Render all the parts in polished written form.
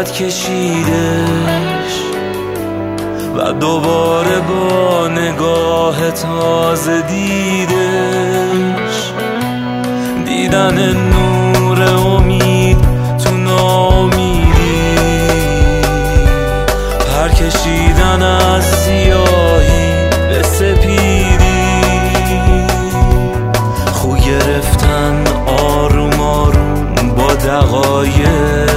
باید کشیدش و دوباره با نگاه تازه دیدش، دیدن نور امید تو ناامیدی، پر کشیدن از سیاهی به سپیدی، خو گرفتن آروم آروم با دقایق،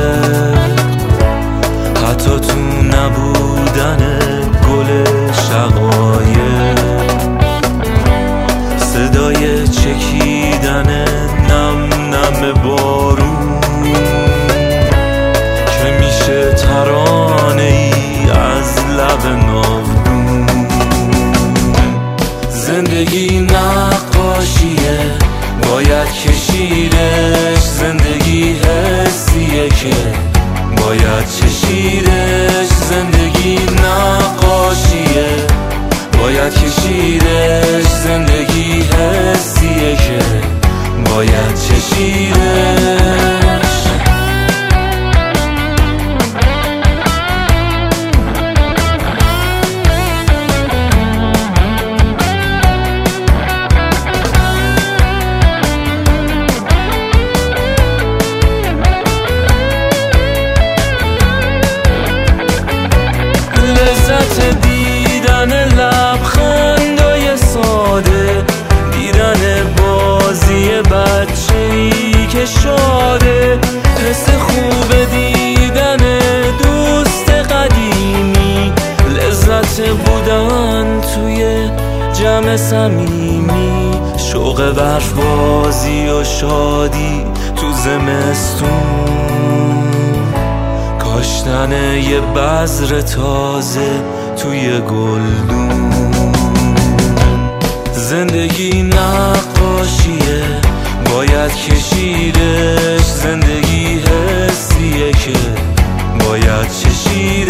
حتی تو نبودن گل شقایق، صدای چکیدن نم نم بارون که میشه ترانه ای از لب ناودون. زندگی نقاشیه باید کشیدش، زندگی حسیه که باید چشیدش، زندگی نقاشیه باید کشیدش، زندگی حسیه که باید چشیدش. لذت دیدن لبخندای ساده، دیدن بازی بچه‌ای که شاده، حس خوب دیدن دوست قدیمی، لذت بودن توی جمع صمیمی، شوق برف بازی و شادی تو زمستون، کاشتن یه بذر تازه توی گلدون. زندگی نقاشیه باید کشیدش، زندگی حسیه که باید چشیدش،